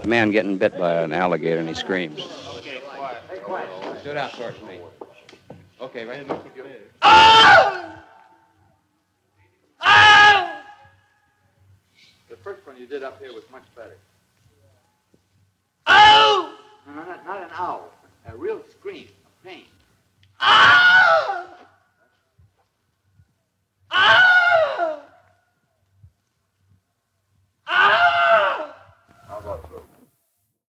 A man getting bit by an alligator and he screams. Stood out towards me. Okay, right. The first one you did up here was much better.